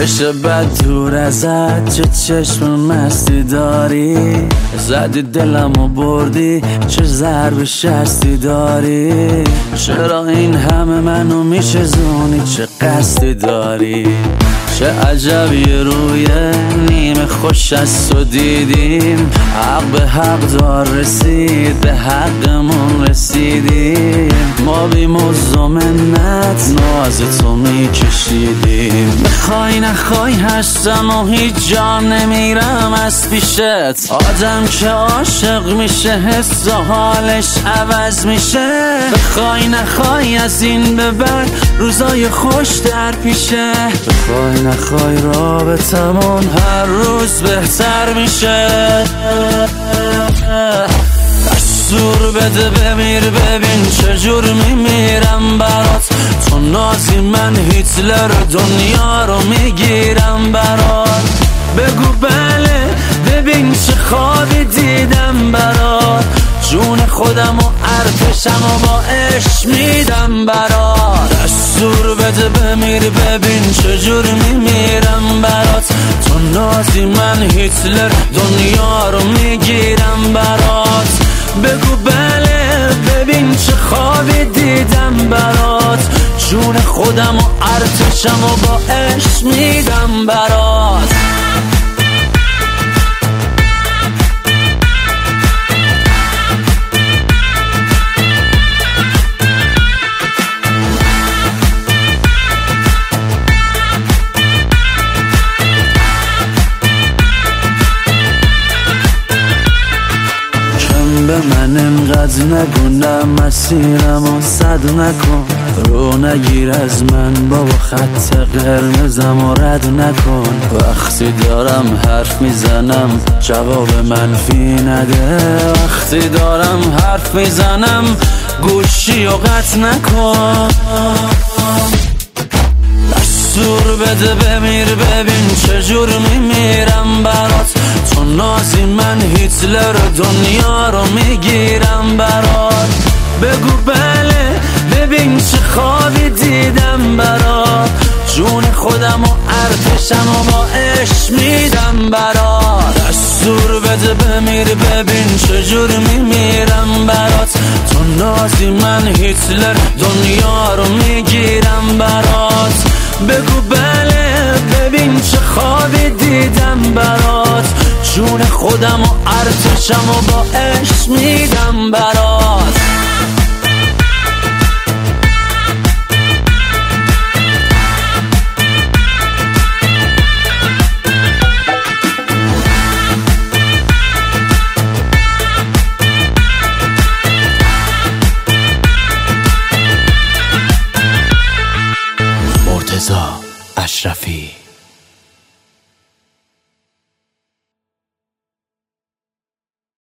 بشه بد دور ازت، چه چشم مستی داری، زدی دلمو بردی، چه ضرب شستی داری، چرا این همه منو میشزونی، چه قصدی داری، چه عجب یه روی نیمه خوش از تو دیدیم، حق به حق دار رسید، به حقمون رسیدیم، ما بی مزد و منت ناز تو میکشیدیم، بخوای نخوای هستم و هیچ جا نمیرم از پیشت، آدم که عاشق میشه حس و حالش عوض میشه، بخوای نخوای از این به بعد روزای خوش در پیشه، بخوای نخوای رابطمون هر روز بهتر میشه، دستور بده بمیر ببین چجور میمیرم برات، تو نازی من هیتلر دنیا رو میگیرم برات، بگو بله ببین چه خوابی دیدم برات، جون خودم و ارتشم و با عشق میدم برات، دستور بده بمیر ببین چجور میمیرم برات، تو نازی من هیتلر دنیا رو میگیرم برات، بگو بله ببین چه خوابی دیدم برات، جون خودم و ارتشم و با عشق میدم برات. به من انقدر نگو نه مسیرم و صد نکن، رو نگیر از من بابا خط قرمزم و رد نکن، وقتی دارم حرف میزنم جواب منفی نده، وقتی دارم حرف میزنم گوشی و قطع نکن، دستور بده بمیر ببین چجور میمیرم برات، تو نازی من هیتلر دنیا رو میگیرم برات، بگو بله ببین چه خوابی دیدم برات، جون خودم و ارتشم و با عشق میدم برات، دستور بده بمیر ببین چجور میمیرم برات، تو نازی من هیتلر دنیا رو میگیرم برات، بگو بله ببین چه خوابی دیدم برات، جون خودم و ارتشم و با عشق میدم برات. مرتضی اشرفی